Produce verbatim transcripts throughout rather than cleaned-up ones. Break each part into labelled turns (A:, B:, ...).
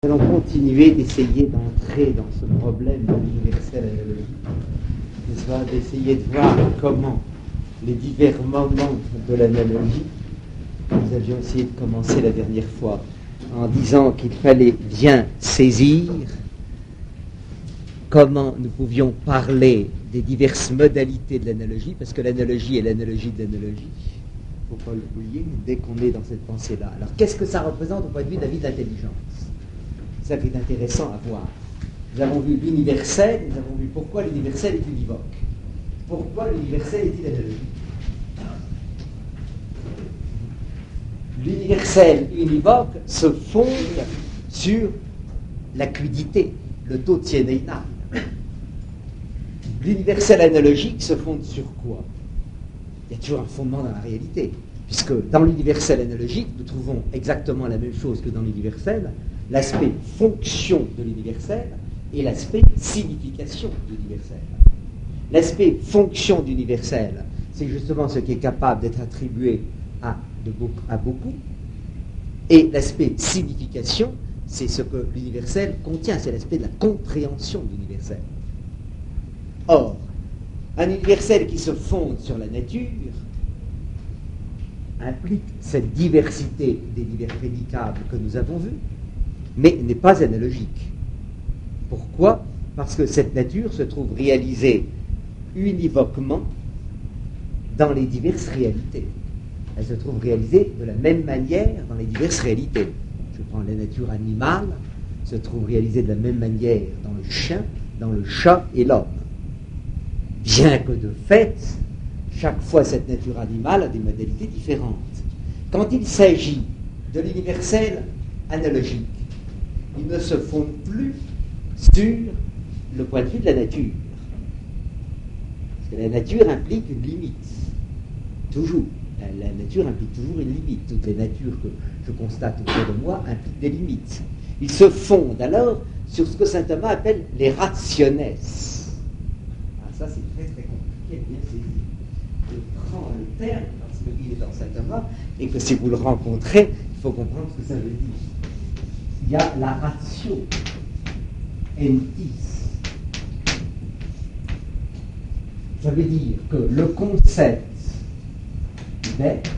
A: Nous allons continuer d'essayer d'entrer dans ce problème de l'universel analogique, n'est-ce pas, d'essayer de voir comment les divers moments de l'analogie, nous avions essayé de commencer la dernière fois en disant qu'il fallait bien saisir comment nous pouvions parler des diverses modalités de l'analogie, parce que l'analogie est l'analogie de l'analogie, il ne faut pas l'oublier dès qu'on est dans cette pensée-là. Alors qu'est-ce que ça représente au point de vue de la vie de l'intelligence ? C'est ça qui est intéressant à voir. Nous avons vu l'universel, nous avons vu pourquoi l'universel est univoque. Pourquoi l'universel est-il analogique ? L'universel univoque se fonde sur l'acuité, le taux de Sieneinal. L'universel analogique se fonde sur quoi ? Il y a toujours un fondement dans la réalité, puisque dans l'universel analogique, nous trouvons exactement la même chose que dans l'universel, l'aspect fonction de l'universel et l'aspect signification de l'universel. L'aspect fonction d'universel, c'est justement ce qui est capable d'être attribué à, de beaucoup, à beaucoup, et l'aspect signification, c'est ce que l'universel contient, c'est l'aspect de la compréhension de l'universel. Or, un universel qui se fonde sur la nature implique cette diversité des divers prédicables que nous avons vus, mais n'est pas analogique. Pourquoi ? Parce que cette nature se trouve réalisée univoquement dans les diverses réalités. Elle se trouve réalisée de la même manière dans les diverses réalités. Je prends la nature animale, se trouve réalisée de la même manière dans le chien, dans le chat et l'homme. Bien que de fait, chaque fois cette nature animale a des modalités différentes. Quand il s'agit de l'universel analogique, il ne se fonde plus sur le point de vue de la nature. Parce que la nature implique une limite. Toujours. La, la nature implique toujours une limite. Toutes les natures que je constate autour de moi impliquent des limites. Il se fonde alors sur ce que saint Thomas appelle les rationes. Ah, ça, c'est très très compliqué à bien saisir. Je prends le terme parce qu'il est dans saint Thomas et que si vous le rencontrez, il faut comprendre ce que ça veut dire. Il y a la ratio entis. Ça veut dire que le concept d'être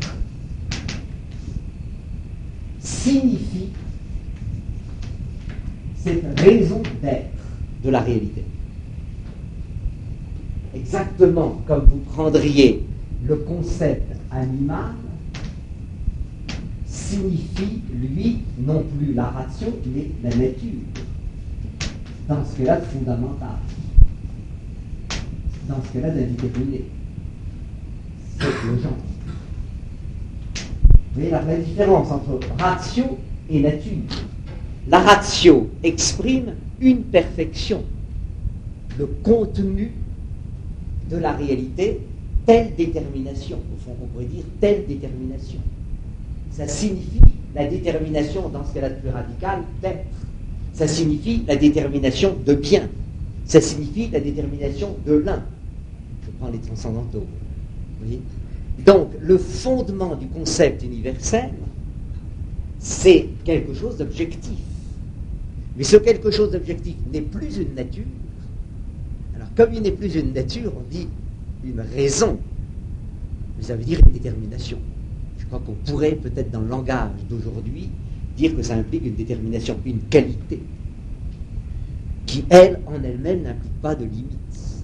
A: signifie cette raison d'être de la réalité. Exactement comme vous prendriez le concept animal signifie, lui, non plus la ration, mais la nature. Dans ce cas-là, fondamental. Dans ce cas-là, d'indéterminé. C'est le genre. Vous voyez la, la différence entre ratio et nature. La ratio exprime une perfection, le contenu de la réalité, telle détermination. Au fond, on pourrait dire telle détermination. Ça signifie la détermination, dans ce cas-là plus radical, d'être. Ça signifie la détermination de bien. Ça signifie la détermination de l'un. Je prends les transcendantaux. Vous voyez ? Donc, le fondement du concept universel, c'est quelque chose d'objectif. Mais ce quelque chose d'objectif n'est plus une nature. Alors, comme il n'est plus une nature, on dit une raison. Mais ça veut dire une détermination. Je crois qu'on pourrait, peut-être dans le langage d'aujourd'hui, dire que ça implique une détermination, une qualité, qui, elle, en elle-même, n'implique pas de limites.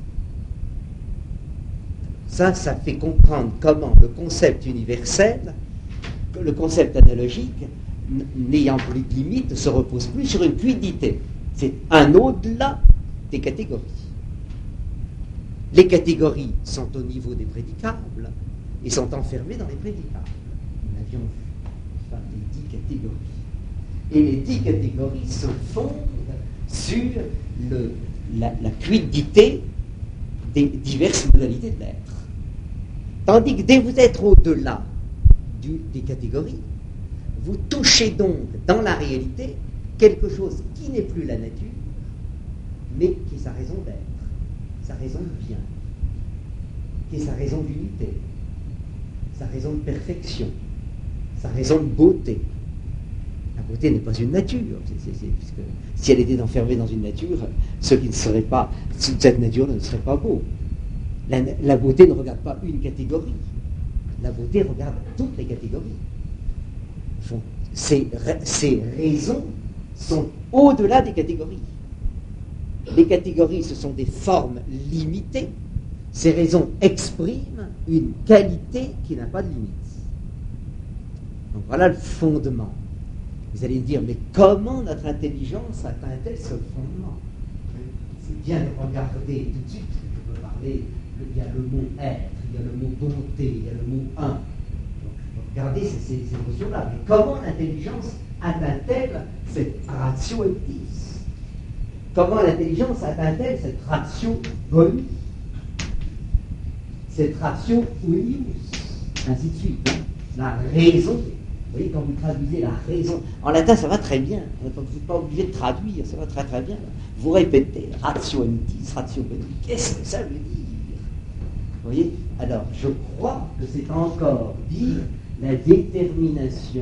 A: Ça, ça fait comprendre comment le concept universel, le concept analogique, n'ayant plus de limites, ne se repose plus sur une fluidité. C'est un au-delà des catégories. Les catégories sont au niveau des prédicables et sont enfermées dans les prédicables. Nous avions vu enfin, les dix catégories. Et les dix catégories se fondent sur le, la, la fluidité des diverses modalités de l'être. Tandis que dès que vous êtes au-delà du, des catégories, vous touchez donc dans la réalité quelque chose qui n'est plus la nature, mais qui est sa raison d'être, sa raison de bien, qui est sa raison d'unité, sa raison de perfection, sa raison de beauté, la beauté n'est pas une nature, c'est, c'est, c'est, puisque si elle était enfermée dans une nature, ce qui ne serait pas, cette nature ne serait pas beau. La, la beauté ne regarde pas une catégorie, la beauté regarde toutes les catégories. Ces, ces raisons sont au-delà des catégories. Les catégories, ce sont des formes limitées. Ces raisons expriment une qualité qui n'a pas de limite. Donc voilà le fondement. Vous allez me dire, mais comment notre intelligence atteint-elle ce fondement? C'est bien de regarder tout de suite, parce que je peux parler, il y a le mot être, il y a le mot bonté, il y a le mot un. Donc je peux regarder ces, ces, ces notions-là. Mais comment l'intelligence atteint-elle cette ratio eptis? Comment l'intelligence atteint-elle cette ratio bonus, cette ratio unius, ainsi de suite? La raison. Vous voyez, quand vous traduisez la raison, en latin ça va très bien, vous n'êtes pas obligé de traduire, ça va très très bien. Vous répétez, ratio emitis, ratio bonus, qu'est-ce que ça veut dire? Vous voyez? Alors, je crois que c'est encore dire la détermination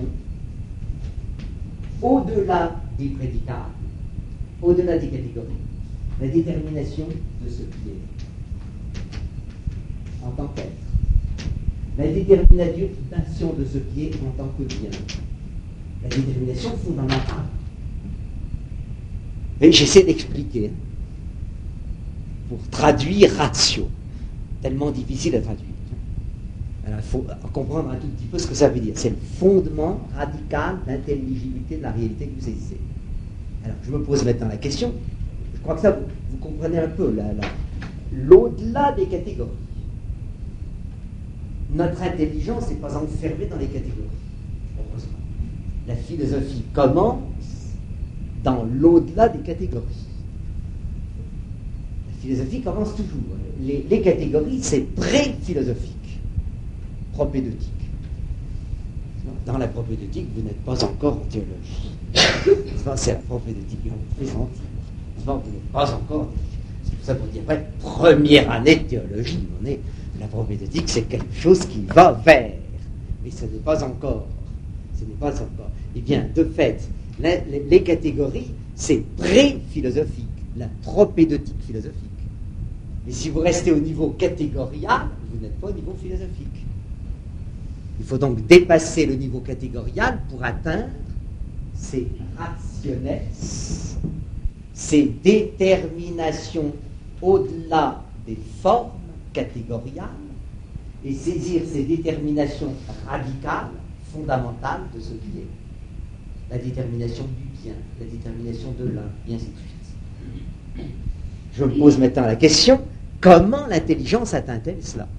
A: au-delà des prédicables, au-delà des catégories, la détermination de ce qui est, en tant qu'être. La détermination de ce qui est en tant que bien. La détermination fondamentale. Mais j'essaie d'expliquer pour traduire ratio. Tellement difficile à traduire. Alors il faut comprendre un tout petit peu ce que ça veut dire. C'est le fondement radical d'intelligibilité de la réalité que vous saisissez. Alors je me pose maintenant la question. Je crois que ça, vous, vous comprenez un peu la, la, l'au-delà des catégories. Notre intelligence n'est pas enfermée dans les catégories. Heureusement. La philosophie commence dans l'au-delà des catégories. La philosophie commence toujours. Les, les catégories, c'est pré-philosophique, propédeutique. Dans la propédeutique, vous n'êtes pas encore en théologie. C'est la propédeutique qui vous présente. Vous n'êtes pas encore en théologie. C'est pour ça qu'on dirait première année de théologie. On est La propédeutique, c'est quelque chose qui va vers, mais ce n'est pas encore. Ce n'est pas encore. Eh bien, de fait, les, les, les catégories, c'est pré-philosophique, la propédeutique philosophique. Mais si vous restez au niveau catégorial, vous n'êtes pas au niveau philosophique. Il faut donc dépasser le niveau catégorial pour atteindre ces rationnels, ces déterminations au-delà des formes catégoriales et saisir ces déterminations radicales, fondamentales de ce qui est. La détermination du bien, la détermination de l'un, et ainsi de suite. Je me pose maintenant la question, comment l'intelligence atteint-elle cela?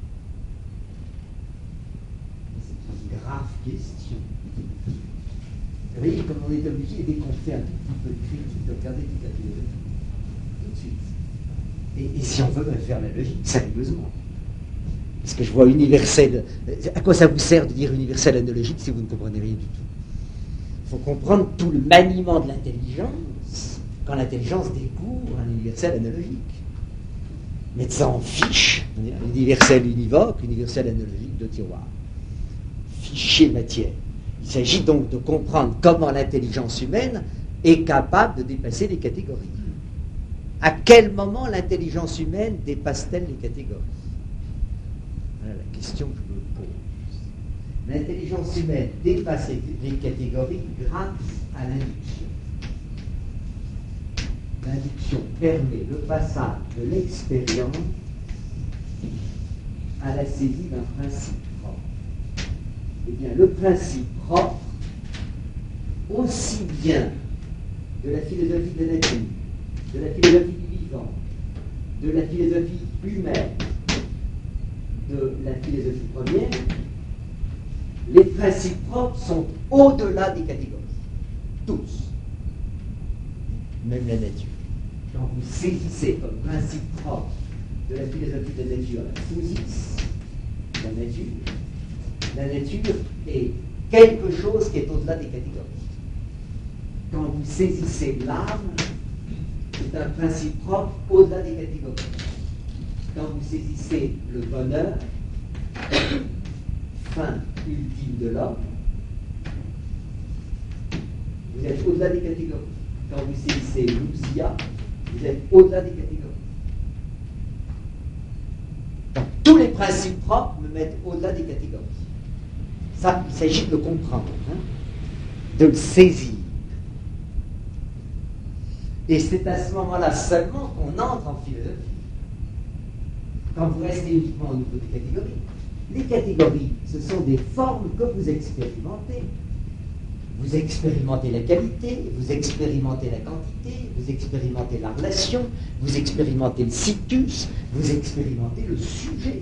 A: C'est une grave question. Vous voyez, comme on est obligé, dès qu'on fait un tout petit peu de critique, de regarder toute la philosophie, tout de suite. Et, et si on veut même faire la logique, sérieusement. Parce que je vois universel. À quoi ça vous sert de dire universel analogique si vous ne comprenez rien du tout? Il faut comprendre tout le maniement de l'intelligence quand l'intelligence découvre un universel analogique. Mettre ça en fiche, universel univoque, universel analogique de tiroir. Fichier matière. Il s'agit donc de comprendre comment l'intelligence humaine est capable de dépasser les catégories. À quel moment l'intelligence humaine dépasse-t-elle les catégories? Voilà la question que je me pose. L'intelligence humaine dépasse les catégories grâce à l'induction. L'induction permet le passage de l'expérience à la saisie d'un principe propre. Eh bien, le principe propre, aussi bien de la philosophie de la nature, de la philosophie du vivant, de la philosophie humaine, de la philosophie première, les principes propres sont au-delà des catégories. Tous. Même la nature. Quand vous saisissez comme principe propre de la philosophie de la nature la physis, la nature, la nature est quelque chose qui est au-delà des catégories. Quand vous saisissez l'âme, c'est un principe propre au-delà des catégories. Quand vous saisissez le bonheur, fin ultime de l'homme, Vous êtes au-delà des catégories. Quand vous saisissez l'ousia, vous êtes au-delà des catégories. Donc, tous les principes propres me mettent au-delà des catégories. Ça, il s'agit de le comprendre, hein, de le saisir. Et c'est à ce moment-là seulement qu'on entre en philosophie. Quand vous restez uniquement au niveau des catégories. Les catégories, ce sont des formes que vous expérimentez. Vous expérimentez la qualité, vous expérimentez la quantité, vous expérimentez la relation, vous expérimentez le situs, vous expérimentez le sujet.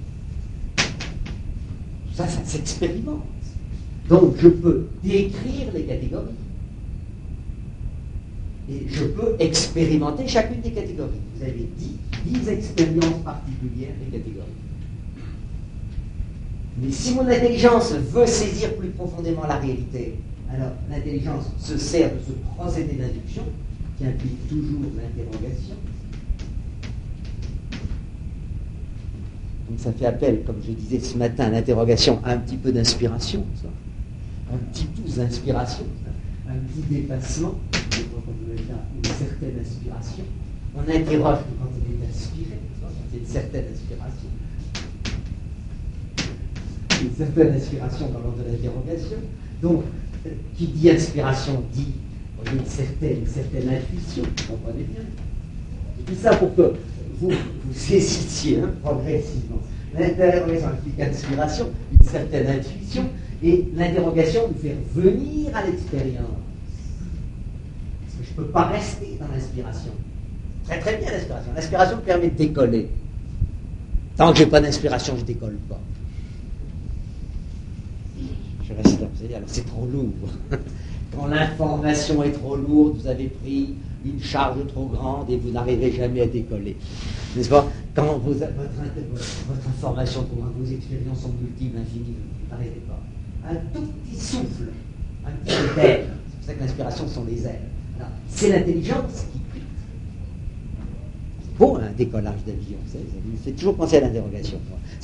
A: Ça, ça s'expérimente. Donc, je peux décrire les catégories. Et je peux expérimenter chacune des catégories. Vous avez dit dix expériences particulières des catégories. Mais si mon intelligence veut saisir plus profondément la réalité, alors l'intelligence se sert de ce procédé d'induction qui implique toujours l'interrogation. Donc ça fait appel, comme je disais ce matin, à l'interrogation, à un petit peu d'inspiration, ça. Un petit pouce d'inspiration, un petit dépassement, quand on veut faire une certaine inspiration. On interroge quand on est inspiré, c'est une certaine inspiration. Une certaine inspiration dans l'ordre de l'interrogation. Donc, qui dit inspiration dit une certaine, une certaine intuition, vous comprenez bien. Et tout ça pour que vous, vous saisissiez hein, progressivement. L'interrogation implique inspiration, une certaine intuition, et l'interrogation nous fait venir à l'expérience. Parce que je ne peux pas rester dans l'inspiration. Très très bien l'inspiration. L'inspiration me permet de décoller. Tant que je n'ai pas d'inspiration, je ne décolle pas. Je reste là, vous allez, alors c'est trop lourd. Quand l'information est trop lourde, vous avez pris une charge trop grande et vous n'arrivez jamais à décoller. N'est-ce pas? Quand vous, votre, votre information est trop grande, vos expériences sont multiples, infinies, vous n'arrivez pas. Un tout petit souffle, un petit peu d'aile. C'est pour ça que l'inspiration sont les ailes. Alors, c'est l'intelligence qui pique. C'est beau un décollage d'avion, ça me fait toujours penser à l'interrogation.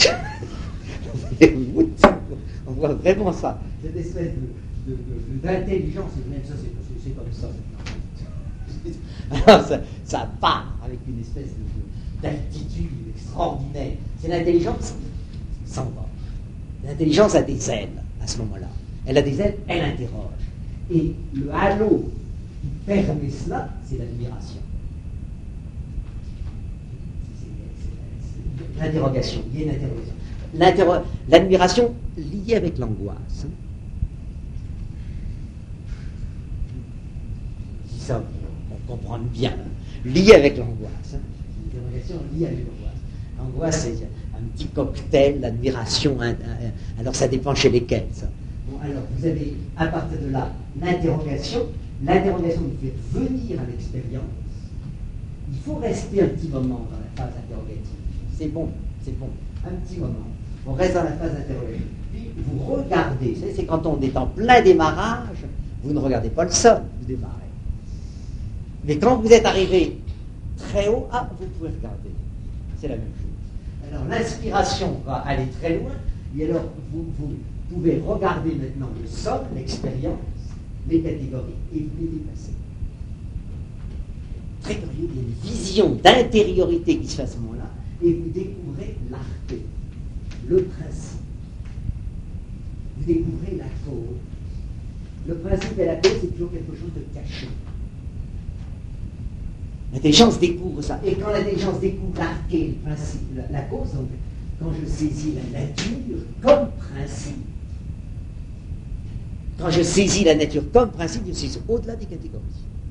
A: On voit vraiment ça, cette espèce de, de, de, d'intelligence, et même ça, c'est, c'est comme ça. Alors ça, ça part avec une espèce de, de, d'altitude extraordinaire. C'est l'intelligence qui s'en va. L'intelligence a des ailes à ce moment-là. Elle a des ailes, elle interroge. Et le halo qui permet cela, c'est l'admiration. C'est, c'est, c'est, l'interrogation, il y a une interrogation. L'interro- l'admiration liée avec l'angoisse. Hein. Je dis ça pour qu'on comprenne bien. Hein. Liée avec l'angoisse. Hein. L'interrogation liée avec l'angoisse. L'angoisse, c'est un petit cocktail d'admiration. Hein, hein, alors ça dépend chez lesquels. Ça. Bon, alors vous avez à partir de là l'interrogation. L'interrogation nous fait venir à l'expérience. Il faut rester un petit moment dans la phase interrogative. C'est bon, c'est bon. Un petit moment. On reste dans la phase d'interrogation. Puis vous regardez. Vous savez, c'est quand on est en plein démarrage, vous ne regardez pas le sol, vous démarrez. Mais quand vous êtes arrivé très haut, ah, vous pouvez regarder. C'est la même chose. Alors l'inspiration va aller très loin, et alors vous, vous pouvez regarder maintenant le sol, l'expérience, les catégories, et vous les dépassez. Très curieux, il y a une vision d'intériorité qui se fait à ce moment-là, et vous découvrez l'arté. Le principe. Vous découvrez la cause. Le principe et la cause, c'est toujours quelque chose de caché. L'intelligence découvre ça. Et quand l'intelligence découvre l'arté, le principe, la, la cause, donc, quand je saisis la nature comme principe, quand je saisis la nature comme principe, je suis au-delà des catégories.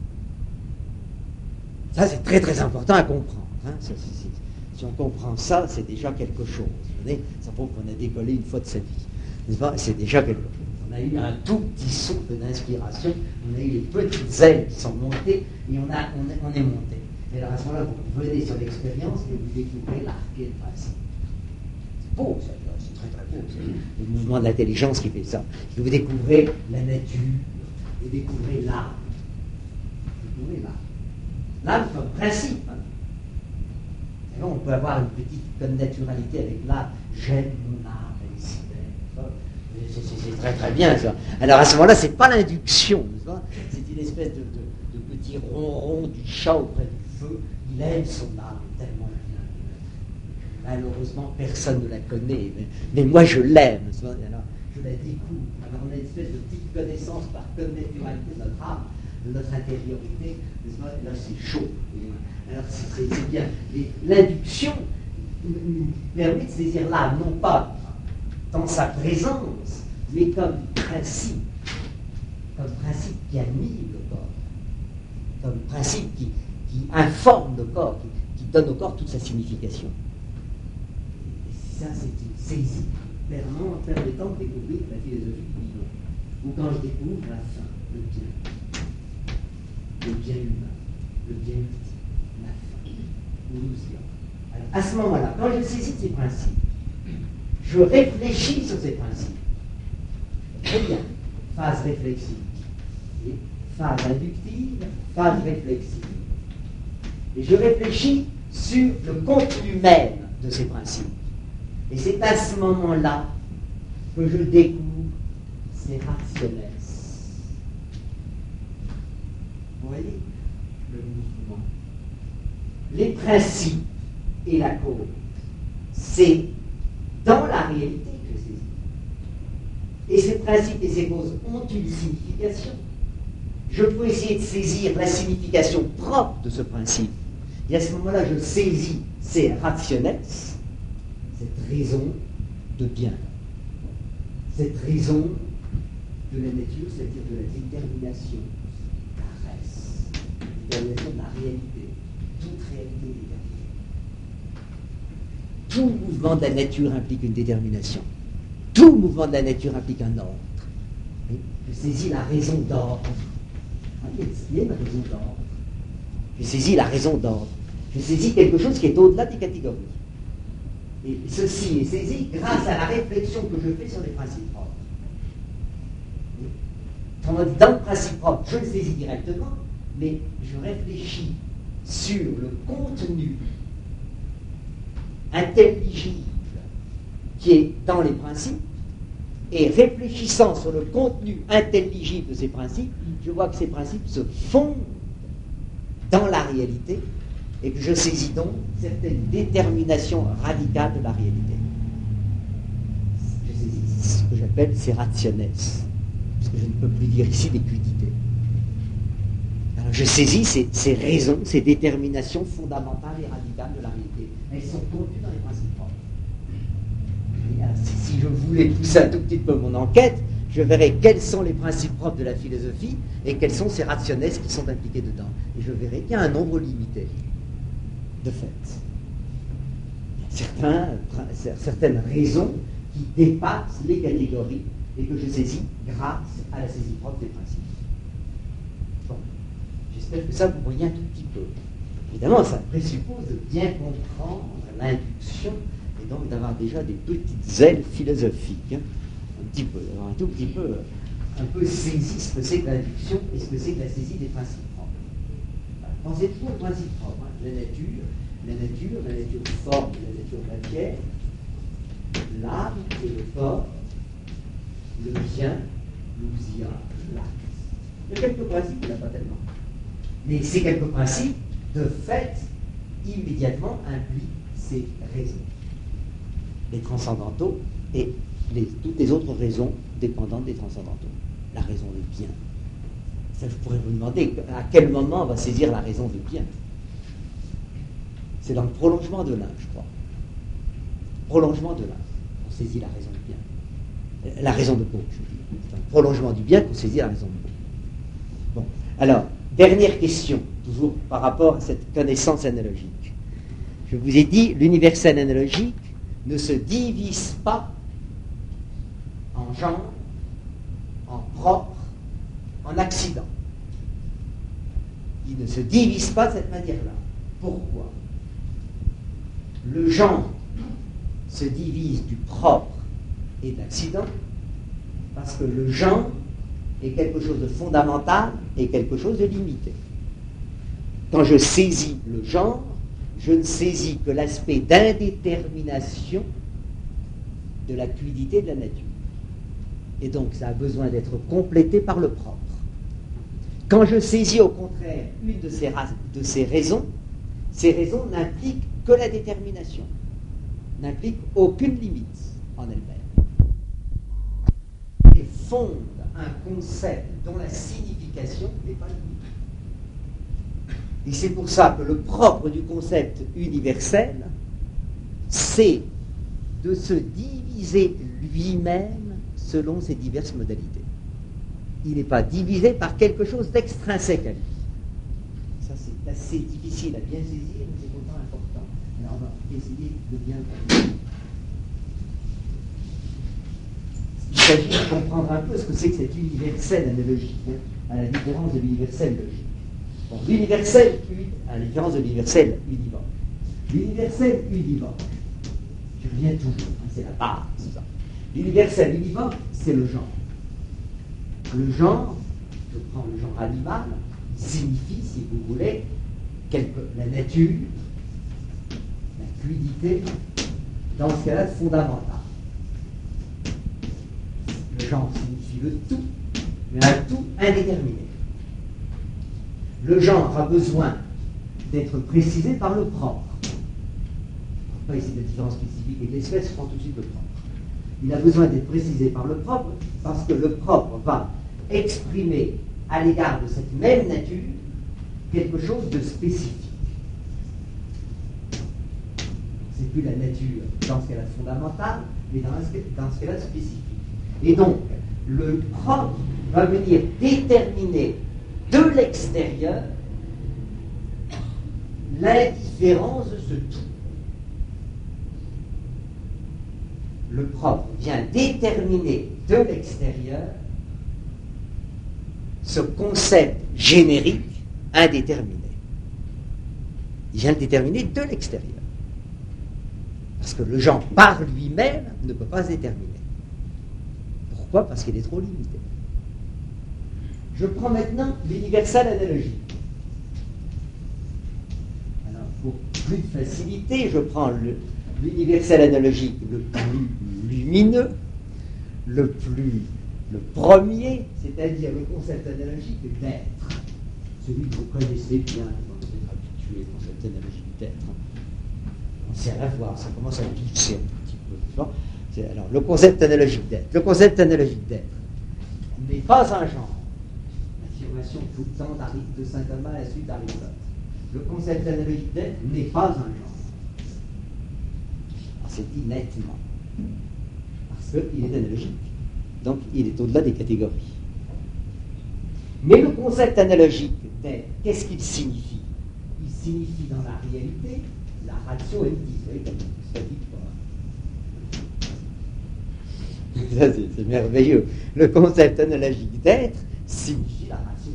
A: Ça, c'est très très important à comprendre. Hein. Ça, c'est, c'est, si on comprend ça, c'est déjà quelque chose. Ça prouve qu'on a décollé une fois de sa vie. N'est-ce pas? C'est déjà quelque chose. On a eu un tout petit souffle d'inspiration, on a eu les petites ailes qui sont montées, et on, a, on, est, on est monté. Et alors à ce moment-là, vous venez sur l'expérience et vous découvrez l'arché de principe. C'est beau, ça, c'est très très beau. C'est le mouvement de l'intelligence qui fait ça. Et vous découvrez la nature, vous découvrez l'âme. Vous découvrez l'âme. L'âme comme principe. Hein. Et là, on peut avoir une petite connaturalité avec l'âme. J'aime mon âme, elle est si belle. C'est, c'est, c'est très très bien ça. Alors à ce moment-là, c'est pas l'induction, c'est l'espèce de, de, de petit ronron du chat auprès du feu. Il aime son âme tellement bien. Malheureusement, personne ne la connaît, mais, mais moi je l'aime. Alors, je la découvre. Alors, on a une espèce de petite connaissance par connaturalité de notre âme, de notre intériorité. Et là, c'est chaud. Alors, c'est, c'est bien. Et l'induction nous permet de saisir l'âme, non pas dans sa présence, mais comme principe, comme principe qui anime le corps, comme principe qui, qui informe le corps, qui, qui donne au corps toute sa signification. Et ça, c'est une saisie vraiment en permettant de découvrir la philosophie du vivant. Ou quand je découvre la fin, le bien, le bien humain, le bien ultime, la fin, où nous y sommes. Alors, à ce moment-là, quand je saisis ces principes, je réfléchis sur ces principes. Très bien. Phase réflexive. Et phase inductive, phase réflexive. Et je réfléchis sur le contenu même de ces principes. Et c'est à ce moment-là que je découvre ces rationnels. Vous voyez le mouvement. Les principes et la cause, c'est dans la réalité que je saisis. Et ces principes et ces causes ont une signification. Je peux essayer de saisir la signification propre de ce principe. Et à ce moment-là, je saisis ces rationnels, cette raison de bien, cette raison de la nature, c'est-à-dire de la détermination, la res, la détermination de la réalité, toute réalité déterminée. Tout mouvement de la nature implique une détermination. Tout mouvement de la nature implique un ordre. Oui. Je saisis la raison d'ordre. Il y a une raison d'ordre. Je saisis la raison d'ordre. Je saisis quelque chose qui est au-delà des catégories. Et ceci est saisi grâce à la réflexion que je fais sur les principes propres. Autrement dit, dans le principe propre, je le saisis directement, mais je réfléchis sur le contenu intelligible qui est dans les principes, et réfléchissant sur le contenu intelligible de ces principes, je vois que ces principes se fondent dans la réalité, et que je saisis donc certaines déterminations radicales de la réalité. Je saisis ce que j'appelle ces rationnels, parce que je ne peux plus dire ici des crudités. Alors je saisis ces, ces raisons, ces déterminations fondamentales et radicales de la réalité. Elles sont contenues dans les principes propres. Et alors, si, si je voulais pousser un tout petit peu mon enquête, je verrai quels sont les principes propres de la philosophie et quels sont ces rationnels qui sont impliqués dedans. Et je verrai qu'il y a un nombre limité. De fait, certains, certaines raisons qui dépassent les catégories et que je saisis grâce à la saisie propre des principes. Bon, j'espère que ça vous voyez un tout petit peu. Évidemment, ça présuppose de bien comprendre l'induction et donc d'avoir déjà des petites ailes philosophiques, hein, un petit peu, d'avoir un tout petit peu, un peu saisi ce que c'est que l'induction et ce que c'est que la saisie des principes propres. Pensez toujours aux principes propres, hein. La nature, la nature, la nature forme, la nature matière, l'âme et le corps, le bien, l'ousiage, l'acte. Il y a quelques principes, il n'y en a pas tellement. Mais ces quelques principes, de fait, immédiatement impliquent ces raisons. Les transcendantaux et les, toutes les autres raisons dépendantes des transcendantaux. La raison du bien. Ça, je pourrais vous demander à quel moment on va saisir la raison du bien. C'est dans le prolongement de l'un, je crois. Prolongement de l'un, on saisit la raison du bien. La raison de beau, je veux dire. C'est dans le prolongement du bien qu'on saisit la raison de beau. Bon, alors, dernière question, toujours par rapport à cette connaissance analogique. Je vous ai dit, l'universel analogique ne se divise pas en genre, en propre, en accident. Il ne se divise pas de cette manière-là. Pourquoi ? Le genre se divise du propre et de l'accident parce que le genre est quelque chose de fondamental et quelque chose de limité. Quand je saisis le genre, je ne saisis que l'aspect d'indétermination de la fluidité de la nature. Et donc ça a besoin d'être complété par le propre. Quand je saisis au contraire une de ces, ra- de ces raisons, ces raisons n'impliquent que la détermination, n'impliquent aucune limite en elles-mêmes, et fondent un concept dont la signification n'est pas limitée. Et c'est pour ça que le propre du concept universel, c'est de se diviser lui-même selon ses diverses modalités. Il n'est pas divisé par quelque chose d'extrinsèque à lui. Ça, c'est assez difficile à bien saisir, mais c'est pourtant important. Alors, on va essayer de bien le comprendre. Il s'agit de comprendre un peu ce que c'est que cet universel analogique, hein, à la différence de l'universel logique. Bon, l'universel, à la différence de l'universel univoque. L'universel univoque, je reviens toujours, hein, c'est la base, c'est ça. L'universel univoque, c'est le genre. Le genre, je prends le genre animal, signifie, si vous voulez, quelque, la nature, la fluidité, dans ce cas-là, fondamental. Le genre signifie le tout, mais un tout indéterminé. Le genre a besoin d'être précisé par le propre. Pas ici de différence spécifique et de l'espèce, je prends tout de suite le propre. Il a besoin d'être précisé par le propre parce que le propre va exprimer à l'égard de cette même nature quelque chose de spécifique. C'est plus la nature dans ce cas-là fondamentale, mais dans ce, dans ce cas-là spécifique. Et donc, le propre va venir déterminer de l'extérieur l'indifférence de ce tout. Le propre vient déterminer de l'extérieur ce concept générique indéterminé. Il vient le déterminer de l'extérieur. Parce que le genre par lui-même ne peut pas se déterminer. Pourquoi ? Parce qu'il est trop limité. Je prends maintenant l'universel analogique. Alors, pour plus de facilité, je prends le, l'universel analogique le plus lumineux, le plus, le premier, c'est-à-dire le concept analogique d'être. Celui que vous connaissez bien, vous êtes habitué au concept analogique d'être. On sait à la voir, ça commence à glisser un petit peu. Bon, c'est, alors, le concept analogique d'être. Le concept analogique d'être n'est pas un genre. L'affirmation tout le temps de saint Thomas à la suite d'Aristote. Le concept analogique d'être n'est pas un genre. Alors, c'est dit nettement. Parce qu'il est analogique. Donc, il est au-delà des catégories. Mais le concept analogique d'être, qu'est-ce qu'il signifie ? Il signifie dans la réalité la ratio empty. Vous voyez comme ça dit pas. Ça, c'est, c'est merveilleux. Le concept analogique d'être signifie la ratio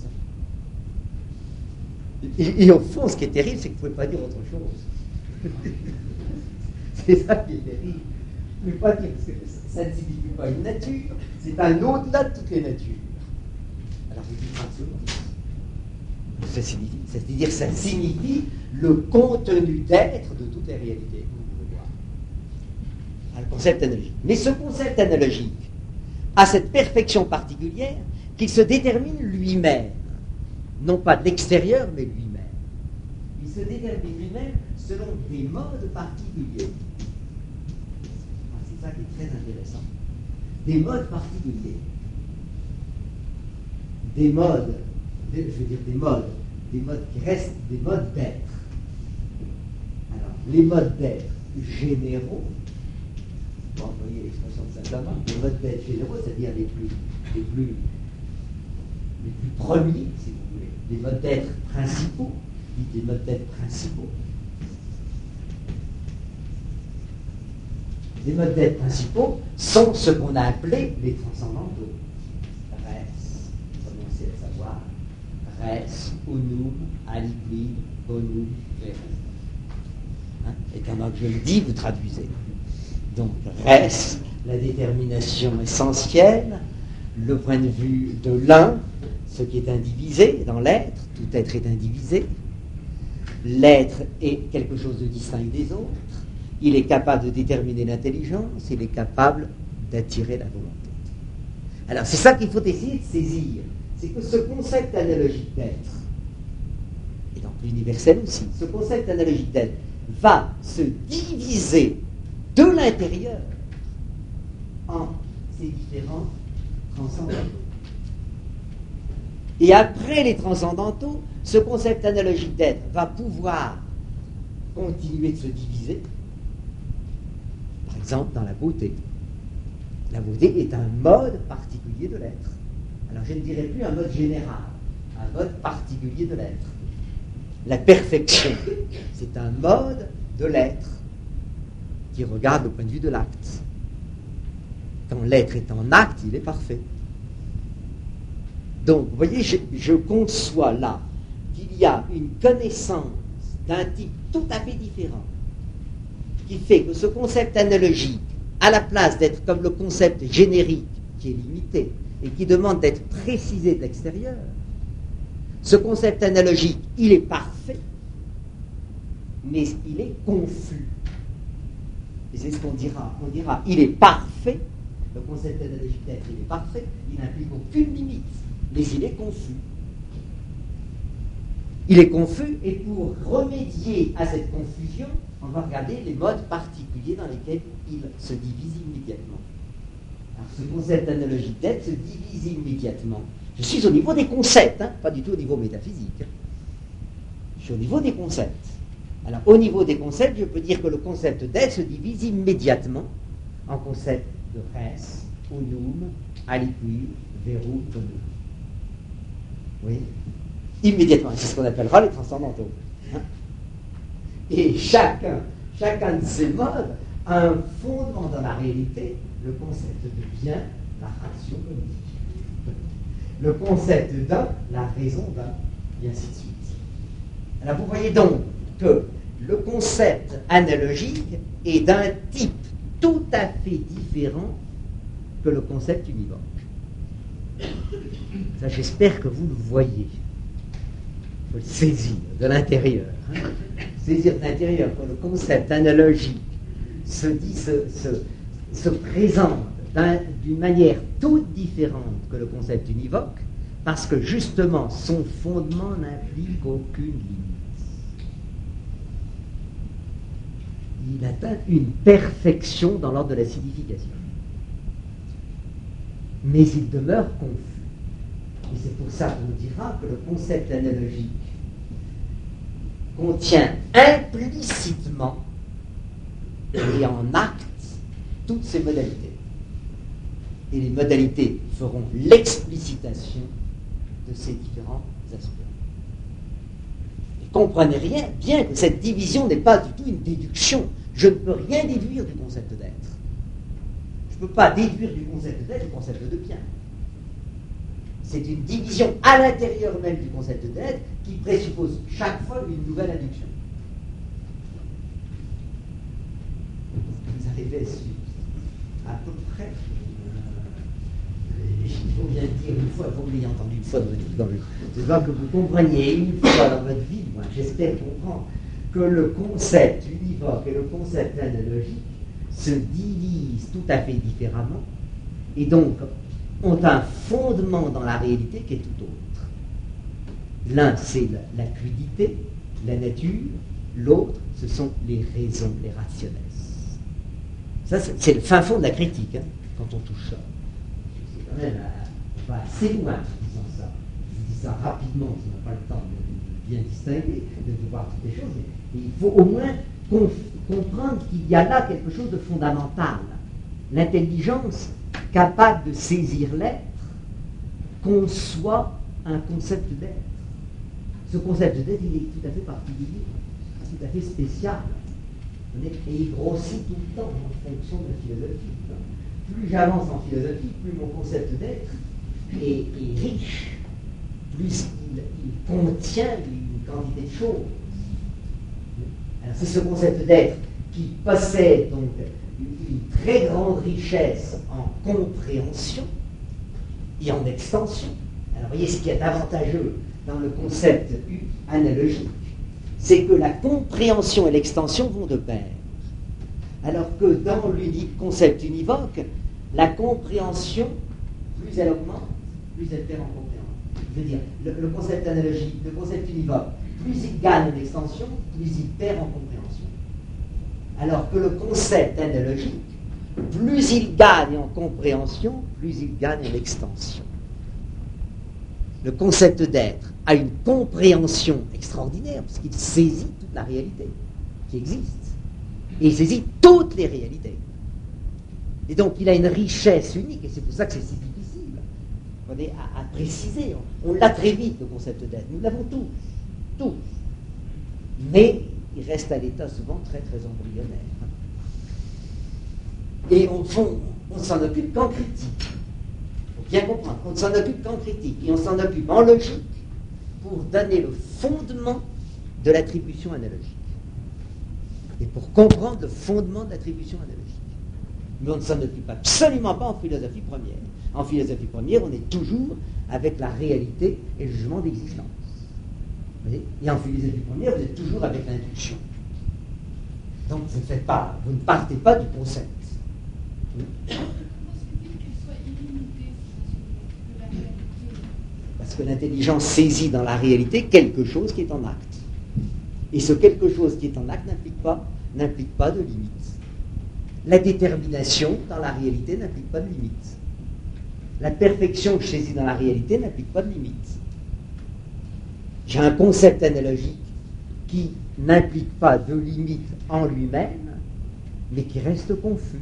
A: empty. Et, et au fond, ce qui est terrible, c'est que vous ne pouvez pas dire autre chose. C'est ça qui est terrible. Vous ne pouvez pas dire, parce que ça ne signifie pas une nature, c'est un au-delà de toutes les natures. Alors vous dites ratio empty. Ça signifie, c'est-à-dire ça signifie le contenu d'être de toutes les réalités. Vous pouvez voir. Le concept analogique. Mais ce concept analogique a cette perfection particulière qu'il se détermine lui-même, non pas de l'extérieur, mais lui-même. Il se détermine lui-même selon des modes particuliers. Ah, c'est ça qui est très intéressant. Des modes particuliers. Des modes, je veux dire des modes, des modes qui restent des modes d'être. Alors, les modes d'être généraux, vous voyez l'expression de saint Thomas, les modes d'être généraux, c'est-à-dire les plus, les plus, les plus premiers, si vous voulez, les modes d'être principaux, dites les modes d'être principaux. Les modes d'être principaux sont ce qu'on a appelé les transcendantaux. Res, commencez à savoir, res, unum, aliquid, bonum, verum. Hein? Et pendant que je le dis, vous traduisez. Donc, res, la détermination essentielle, le point de vue de l'un, ce qui est indivisé dans l'être, tout être est indivisé. L'être est quelque chose de distinct des autres. Il est capable de déterminer l'intelligence, il est capable d'attirer la volonté. Alors, c'est ça qu'il faut essayer de saisir. c'est que ce concept analogique d'être, et donc l'universel aussi, ce concept analogique d'être va se diviser de l'intérieur en ces différents transcendantaux. Et après les transcendantaux, ce concept analogique d'être va pouvoir continuer de se diviser, par exemple dans la beauté. La beauté est un mode particulier de l'être. Alors je ne dirais plus un mode général, un mode particulier de l'être. La perfection, c'est un mode de l'être qui regarde au point de vue de l'acte. Quand l'être est en acte, il est parfait. Donc, vous voyez, je, je conçois là qu'il y a une connaissance d'un type tout à fait différent qui fait que ce concept analogique, à la place d'être comme le concept générique qui est limité et qui demande d'être précisé de l'extérieur, ce concept analogique, il est parfait, mais il est confus. Et c'est ce qu'on dira. On dira, il est parfait, le concept analogique d'être, il est parfait, il n'implique aucune limite, mais il est confus. Il est confus, et pour remédier à cette confusion, on va regarder les modes particuliers dans lesquels il se divise immédiatement. Alors, ce concept analogique d'être se divise immédiatement. Je suis au niveau des concepts, hein, pas du tout au niveau métaphysique. Hein. Je suis au niveau des concepts. Alors, au niveau des concepts, je peux dire que le concept d'être se divise immédiatement en concept de res, unum, aliquid, verum, bonum. Oui. Immédiatement. C'est ce qu'on appellera les transcendantaux. Hein. Et chacun, chacun de ces modes a un fondement dans la réalité, le concept de bien, la ratio cognitive. Le concept d'un, la raison d'un, et ainsi de suite. Alors vous voyez donc que le concept analogique est d'un type tout à fait différent que le concept univoque. Ça, j'espère que vous le voyez. Il faut le saisir de l'intérieur. Hein. Saisir de l'intérieur que le concept analogique se, dit, se, se, se présente d'une manière toute différente que le concept univoque, parce que justement son fondement n'implique aucune limite. Il atteint une perfection dans l'ordre de la signification. Mais il demeure confus. Et c'est pour ça qu'on dira que le concept analogique contient implicitement et en acte toutes ces modalités. Et les modalités feront l'explicitation de ces différents aspects. Et comprenez rien, bien que cette division n'est pas du tout une déduction. Je ne peux rien déduire du concept d'être. Je ne peux pas déduire du concept d'être le concept de bien. C'est une division à l'intérieur même du concept d'être qui présuppose chaque fois une nouvelle induction. Vous arrivez à peu près. Euh, il faut bien dire une fois, vous l'ayez entendu une fois dans votre vie, dans le, c'est pas que vous compreniez une fois dans votre vie, moi j'espère comprendre, que le concept univoque et le concept analogique se divisent tout à fait différemment et donc ont un fondement dans la réalité qui est tout autre. L'un, c'est la, la fluidité, la nature, l'autre, ce sont les raisons, les rationnels. Ça, c'est, c'est le fin fond de la critique, hein, quand on touche ça. C'est quand même, on va assez loin en disant ça. Je dis ça rapidement, si on n'a pas le temps de, de bien distinguer, de voir toutes les choses, mais il faut au moins conf- comprendre qu'il y a là quelque chose de fondamental. L'intelligence capable de saisir l'être conçoit un concept d'être. Ce concept d'être, il est tout à fait particulier, tout à fait spécial. Et il grossit tout le temps en fonction de la philosophie. Plus j'avance en philosophie, plus mon concept d'être est, est riche, plus il, il contient une quantité de choses. Alors c'est ce concept d'être qui possède donc une, une très grande richesse en compréhension et en extension. Alors voyez, ce qui est avantageux dans le concept analogique, c'est que la compréhension et l'extension vont de pair. Alors que dans l'unique concept univoque, la compréhension, plus elle augmente, plus elle perd en compréhension. Je veux dire, le, le concept analogique, le concept univoque, plus il gagne en extension, plus il perd en compréhension. Alors que le concept analogique, plus il gagne en compréhension, plus il gagne en extension. Le concept d'être a une compréhension extraordinaire, parce qu'il saisit toute la réalité qui existe. Et il saisit toutes les réalités. Et donc il a une richesse unique, et c'est pour ça que c'est si difficile on est à, à préciser. On, on l'a très vite, le concept d'être. Nous l'avons tous. Tous. Mais il reste à l'état souvent très très embryonnaire. Et au fond, on ne s'en occupe qu'en critique. Il faut bien comprendre. On ne s'en occupe qu'en critique. Et on s'en occupe en logique pour donner le fondement de l'attribution analogique. Et pour comprendre le fondement de l'attribution analogique. Mais on ne s'en occupe absolument pas en philosophie première. En philosophie première, on est toujours avec la réalité et le jugement d'existence. Vous voyez ? Et en philosophie première, vous êtes toujours avec l'induction. Donc vous ne faites pas, vous ne partez pas du concept. Parce que l'intelligence saisit dans la réalité quelque chose qui est en acte. Et ce quelque chose qui est en acte n'implique pas, n'implique pas de limite. La détermination dans la réalité n'implique pas de limite. La perfection que je saisis dans la réalité n'implique pas de limite. J'ai un concept analogique qui n'implique pas de limite en lui-même, mais qui reste confus.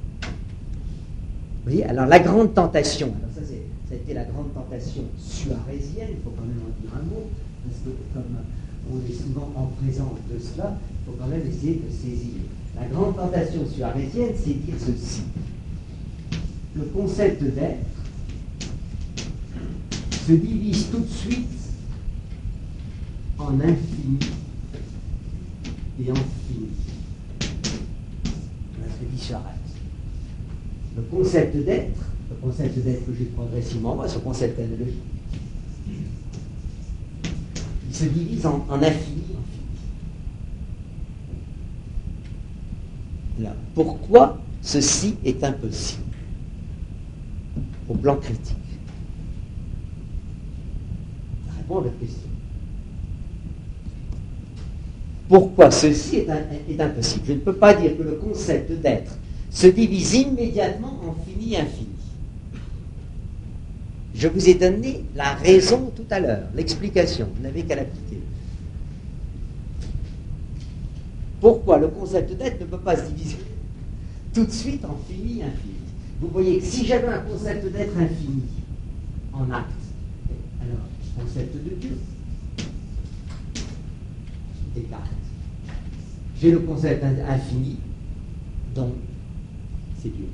A: Vous voyez, alors la grande tentation, alors ça, c'est, ça a été la grande tentation suarésienne, il faut quand même en dire un mot, parce que comme on est souvent en présence de cela, il faut quand même essayer de saisir. La grande tentation suarésienne, c'est dire ceci. Le concept d'être se divise tout de suite en infini et en fini. Voilà ce que dit Suarez. Le concept d'être, le concept d'être que j'ai progressivement, moi, ce concept analogique, il se divise en, en infini et en fini. Là, pourquoi ceci est impossible au plan critique? Ça répond à votre question. Pourquoi ceci est, un, est impossible? Je ne peux pas dire que le concept d'être se divise immédiatement en fini et infini. Je vous ai donné la raison tout à l'heure, l'explication, vous n'avez qu'à l'appliquer. Pourquoi le concept d'être ne peut pas se diviser tout de suite en fini et infini? Vous voyez que si j'avais un concept d'être infini en acte, alors concept de Dieu, Descartes. J'ai le concept infini, donc c'est Dieu.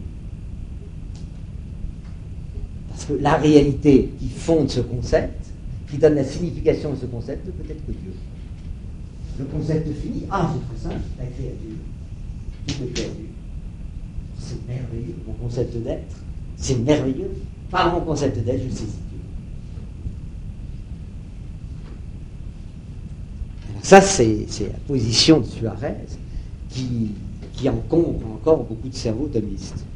A: Parce que la réalité qui fonde ce concept, qui donne la signification de ce concept, ne peut être que Dieu. Le concept fini, ah c'est très simple, la créature. Tout est créature. C'est merveilleux, mon concept d'être, c'est merveilleux. Par mon concept d'être, je saisis Dieu. Alors ça, c'est, c'est la position de Suarez qui, qui encombre encore beaucoup de cerveaux thomistes.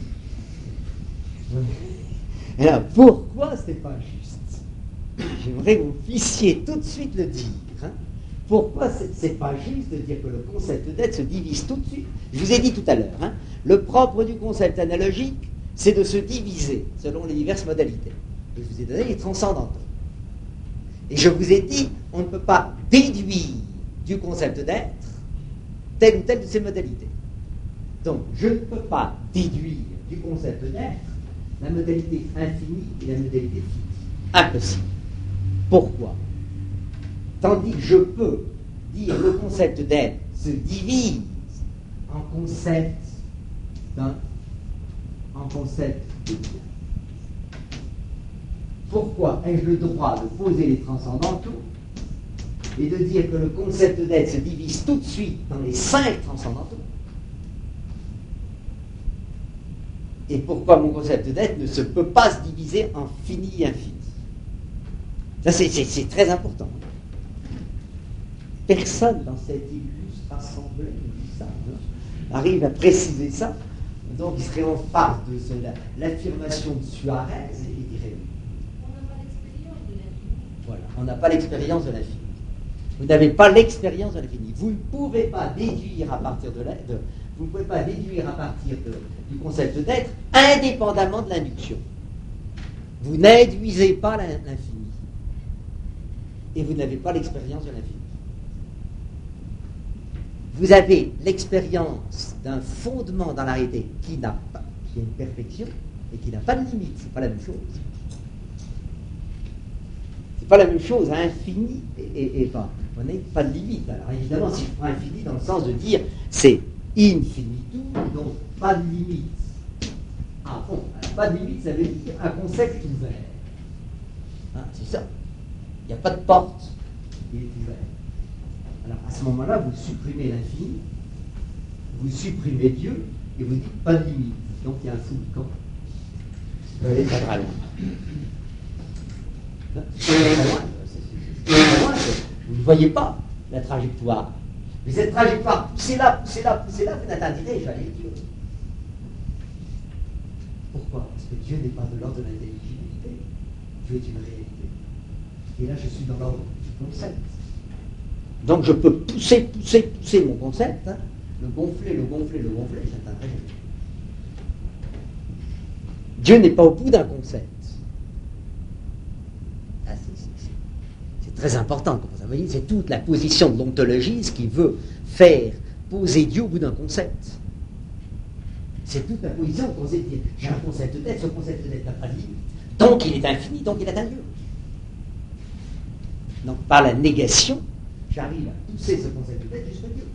A: Alors, pourquoi ce n'est pas juste? J'aimerais que vous puissiez tout de suite le dire. Hein? Pourquoi c'est, c'est pas juste de dire que le concept d'être se divise tout de suite? Je vous ai dit tout à l'heure, hein, le propre du concept analogique, c'est de se diviser selon les diverses modalités. Et je vous ai donné les transcendantaux. Et je vous ai dit, on ne peut pas déduire du concept d'être telle ou telle de ces modalités. Donc, je ne peux pas déduire du concept d'être la modalité infinie et la modalité finie. Impossible. Pourquoi? Tandis que je peux dire le concept d'être se divise en concept d'un, en concept de bien. Pourquoi ai-je le droit de poser les transcendantaux et de dire que le concept d'être se divise tout de suite dans les cinq transcendantaux? Et pourquoi mon concept d'être ne se peut pas se diviser en fini et infini? Ça, c'est, c'est, c'est très important. Personne dans cette illustre assemblée ça, hein, arrive à préciser ça. Donc, il serait en face de cela. L'affirmation de Suarez et dirait
B: on n'a pas l'expérience de
A: Voilà, on n'a pas l'expérience de l'infini. Vous n'avez pas l'expérience de l'infini. Vous ne pouvez pas déduire à partir de, la, de vous ne pouvez pas déduire à partir de, du concept d'être indépendamment de l'induction. Vous n'induisez pas l'infini. Et vous n'avez pas l'expérience de l'infini. Vous avez l'expérience d'un fondement dans la réalité qui n'a pas, qui est une perfection et qui n'a pas de limite. C'est pas la même chose. C'est pas la même chose, infini et, et, et pas. On n'a pas de limite. Alors évidemment, si je prends infini dans le sens de dire c'est infinitum, donc pas de limite. Ah bon, alors pas de limite, ça veut dire un concept ouvert. Hein, c'est ça. Il n'y a pas de porte, il est ouvert. Alors à ce moment-là, vous supprimez l'infini, vous supprimez Dieu, et vous dites pas de limite. Donc il y a un fou de camp. Vous allez très loin. Vous ne voyez pas la trajectoire. Mais cette trajectoire, poussez-la, poussez-la, poussez-la, vous n'atteindrez jamais Dieu. Pourquoi? Parce que Dieu n'est pas de l'ordre de l'intelligibilité. Dieu est une réalité. Et là, je suis dans l'ordre du concept. Donc je peux pousser, pousser, pousser mon concept, hein, le gonfler, le gonfler, le gonfler, je n'atteindrai jamais. Dieu n'est pas au bout d'un concept. Ah, c'est, c'est, c'est, c'est très important. Vous voyez, c'est toute la position de l'ontologiste qui veut faire poser Dieu au bout d'un concept. C'est toute la position qu'on sait dire. J'ai un concept d'être, ce concept d'être n'a pas de limite. Donc il est infini, donc il atteint Dieu. Donc par la négation, j'arrive à pousser ce concept d'être jusqu'à Dieu.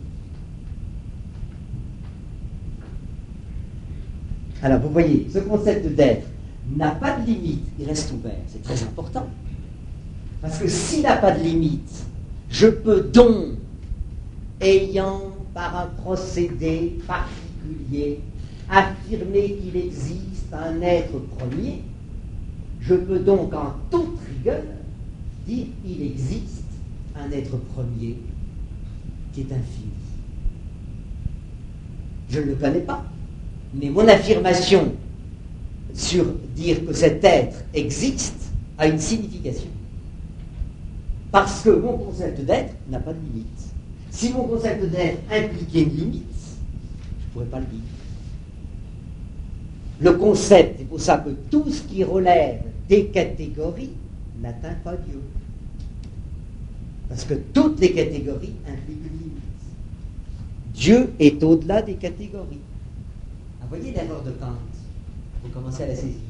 A: Alors vous voyez, ce concept d'être n'a pas de limite, il reste ouvert. C'est très important. Parce que s'il n'a pas de limite, je peux donc, ayant par un procédé particulier affirmer qu'il existe un être premier, je peux donc en toute rigueur dire qu'il existe un être premier qui est infini. Je ne le connais pas, mais mon affirmation sur dire que cet être existe a une signification. Parce que mon concept d'être n'a pas de limite. Si mon concept d'être impliquait une limite, je ne pourrais pas le dire. Le concept, c'est pour ça que tout ce qui relève des catégories n'atteint pas Dieu. Parce que toutes les catégories impliquent une limite. Dieu est au-delà des catégories. Ah, voyez l'erreur de Kant. Il faut commencer à la saisir.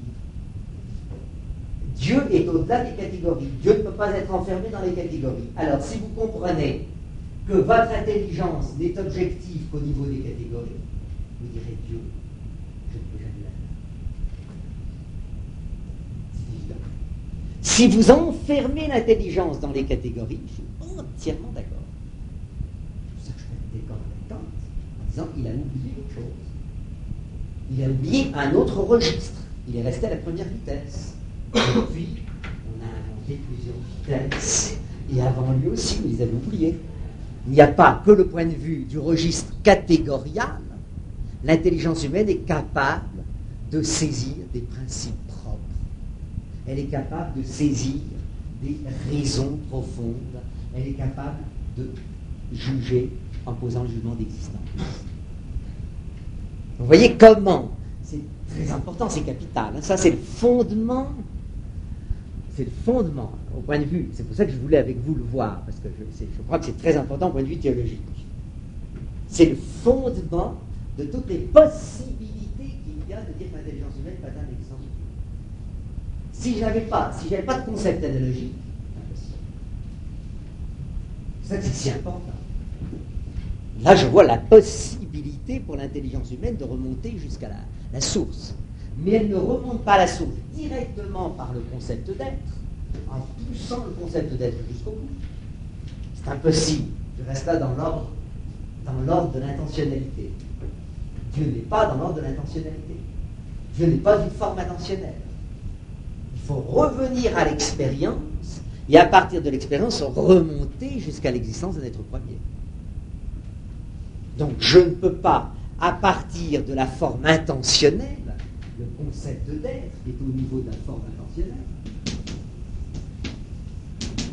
A: Dieu est au-delà des catégories. Dieu ne peut pas être enfermé dans les catégories. Alors, si vous comprenez que votre intelligence n'est objective qu'au niveau des catégories, vous direz Dieu, je ne peux jamais l'atteindre. C'est évident. Si vous enfermez l'intelligence dans les catégories, je suis entièrement d'accord. C'est pour ça que je fais d'accord avec Kant, en disant qu'il a oublié autre chose. Il a oublié un autre registre. Il est resté à la première vitesse. Et puis, on a inventé plusieurs vitesses. Et avant lui aussi, vous les avez oubliés. Il n'y a pas que le point de vue du registre catégorial. L'intelligence humaine est capable de saisir des principes propres. Elle est capable de saisir des raisons profondes. Elle est capable de juger en posant le jugement d'existence. Vous voyez comment, c'est très important, c'est capital. Hein. Ça, c'est le fondement. C'est le fondement, au point de vue. C'est pour ça que je voulais avec vous le voir, parce que je, je crois que c'est très important au point de vue théologique. C'est le fondement de toutes les possibilités qu'il y a de dire que l'intelligence humaine peut atteindre l'existence humaine. Si je n'avais pas, si j'avais pas de concept analogique, c'est ça que c'est si important. Là, je vois la possibilité pour l'intelligence humaine de remonter jusqu'à la, la source. Mais elle ne remonte pas à la source directement par le concept d'être, en poussant le concept d'être jusqu'au bout. C'est impossible. Je reste là dans l'ordre, dans l'ordre de l'intentionnalité. Dieu n'est pas dans l'ordre de l'intentionnalité. Dieu n'est pas une forme intentionnelle. Il faut revenir à l'expérience et à partir de l'expérience remonter jusqu'à l'existence d'un être premier. Donc je ne peux pas, à partir de la forme intentionnelle, le concept d'être qui est au niveau de la forme intentionnelle,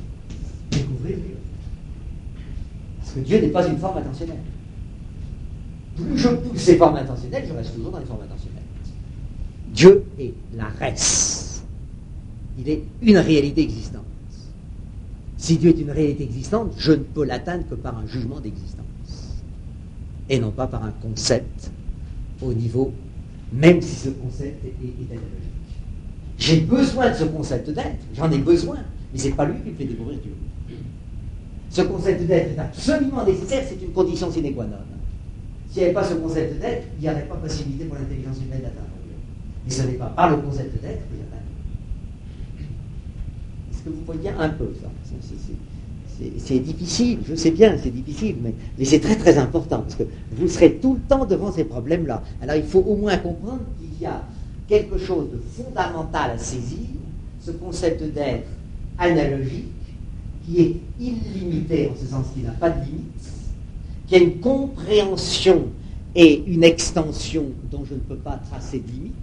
A: découvrir Dieu. Parce que Dieu n'est pas une forme intentionnelle. Plus je pousse ces formes intentionnelles, je reste toujours dans les formes intentionnelles. Dieu est la res. Il est une réalité existante. Si Dieu est une réalité existante, je ne peux l'atteindre que par un jugement d'existence. Et non pas par un concept au niveau, même si ce concept est, est, est analogique. J'ai besoin de ce concept d'être, j'en ai besoin, mais ce n'est pas lui qui me fait découvrir Dieu. Ce concept d'être est absolument nécessaire, c'est une condition sine qua non. S'il n'y avait pas ce concept d'être, il n'y aurait pas possibilité pour l'intelligence humaine d'atteindre Dieu. Mais ce n'est pas par le concept d'être que j'atteins Dieu. Est-ce que vous voyez un peu ça? C'est, c'est, c'est, c'est difficile, je sais bien, c'est difficile, mais, mais c'est très très important, parce que vous serez tout le temps devant ces problèmes-là. Alors il faut au moins comprendre qu'il y a quelque chose de fondamental à saisir, ce concept d'être analogique, qui est illimité, en ce sens qu'il n'a pas de limite, qui a une compréhension et une extension dont je ne peux pas tracer de limite.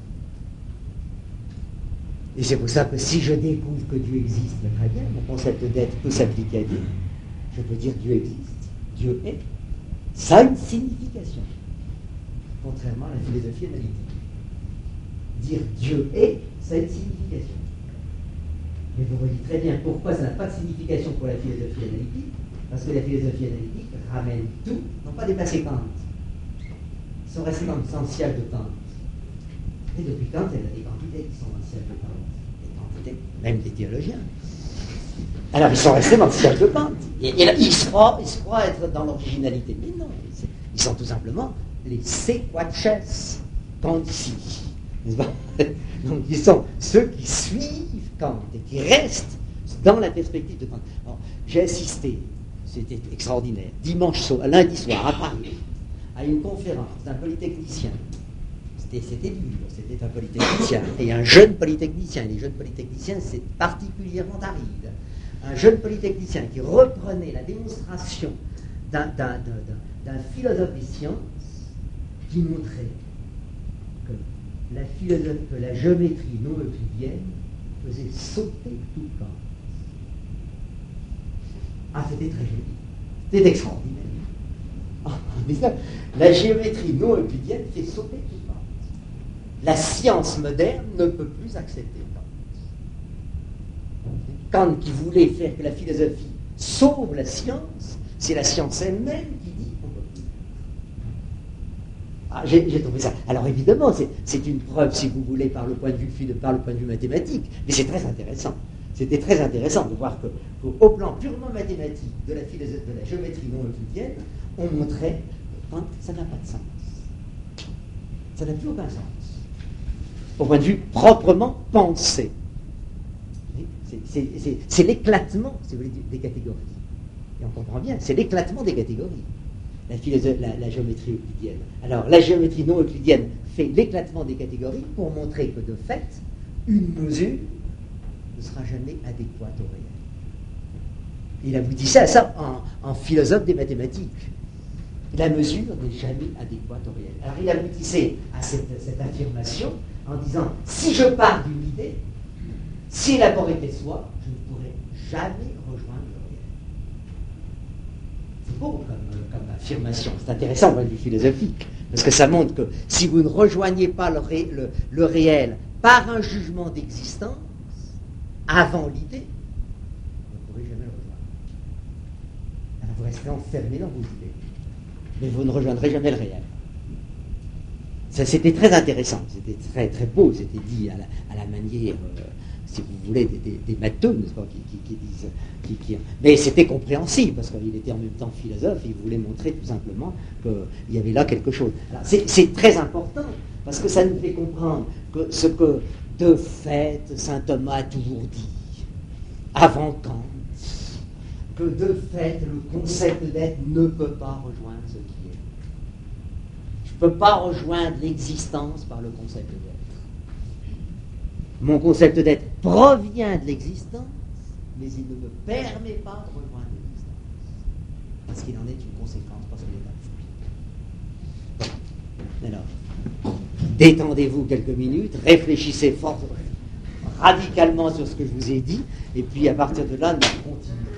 A: Et c'est pour ça que si je découvre que Dieu existe, très bien, mon concept d'être peut s'appliquer à Dieu. Je peux dire Dieu existe, Dieu est. Ça a une signification, contrairement à la philosophie analytique. Dire Dieu est, ça a une signification. Mais vous voyez très bien pourquoi ça n'a pas de signification pour la philosophie analytique, parce que la philosophie analytique ramène tout, non pas dépasser Kant. Ils sont restés dans l'essentiel de Kant. Et depuis Kant, il y a des quantités qui sont dans le ciel de Kant, des quantités, même des théologiens. Alors ils sont restés dans le ciel de Kant. Et, et là, ils, se croient, ils se croient être dans l'originalité. Mais non, ils sont tout simplement les sequaces Kantici. Donc ils sont ceux qui suivent Kant et qui restent dans la perspective de Kant. Alors, j'ai assisté, c'était extraordinaire, dimanche soir, lundi soir à Paris, à une conférence d'un polytechnicien. C'était, c'était dur, c'était un polytechnicien et un jeune polytechnicien. Les jeunes polytechniciens, c'est particulièrement aride. Un jeune polytechnicien qui reprenait la démonstration d'un, d'un, d'un, d'un philosophe des sciences qui montrait que la, philosophe, que la géométrie non euclidienne faisait sauter tout le temps. Ah, c'était très joli. C'était extraordinaire. Ah, mais ça, la géométrie non euclidienne fait sauter tout le temps. La science moderne ne peut plus accepter Kant. Kant qui voulait faire que la philosophie sauve la science, c'est la science elle-même qui dit qu'on ne peut plus. Ah, j'ai, j'ai trouvé ça. Alors évidemment, c'est, c'est une preuve, si vous voulez, par le point de vue, par le point de vue mathématique, mais c'est très intéressant. C'était très intéressant de voir que, qu'au plan purement mathématique de la, philosophe, de la géométrie non euclidienne, on montrait que Kant, ça n'a pas de sens. Ça n'a plus aucun sens. Au point de vue proprement pensé. C'est, c'est, c'est, c'est l'éclatement, si vous voulez, des catégories. Et on comprend bien, c'est l'éclatement des catégories. La, philosophe, la, la géométrie euclidienne. Alors, la géométrie non euclidienne fait l'éclatement des catégories pour montrer que, de fait, une mesure ne sera jamais adéquate au réel. Il aboutissait à ça en, en philosophe des mathématiques. La mesure n'est jamais adéquate au réel. Alors, il aboutissait à cette, cette affirmation en disant, si je pars d'une idée, si élaborée qu'elle soit, je ne pourrai jamais rejoindre le réel. C'est beau comme, comme affirmation, c'est intéressant au point de vue philosophique, parce que ça montre que si vous ne rejoignez pas le, ré, le, le réel par un jugement d'existence, avant l'idée, vous ne pourrez jamais le rejoindre. Alors vous resterez enfermé dans vos idées, mais vous ne rejoindrez jamais le réel. Ça, c'était très intéressant, c'était très, très beau, c'était dit à la, à la manière... Euh, si vous voulez, des, des, des matheux, n'est-ce pas, qui, qui, qui disent... Qui, qui... Mais c'était compréhensible, parce qu'il était en même temps philosophe, et il voulait montrer tout simplement qu'il y avait là quelque chose. Alors, c'est, c'est très important, parce que ça nous fait comprendre que ce que, de fait, saint Thomas a toujours dit, avant Kant, que de fait, le concept d'être ne peut pas rejoindre ce qui est. Je ne peux pas rejoindre l'existence par le concept d'être. Mon concept d'être provient de l'existence, mais il ne me permet pas de rejoindre l'existence. Parce qu'il en est une conséquence, parce qu'il est absolu. Alors, détendez-vous quelques minutes, réfléchissez fort, radicalement sur ce que je vous ai dit, et puis à partir de là, nous continuons.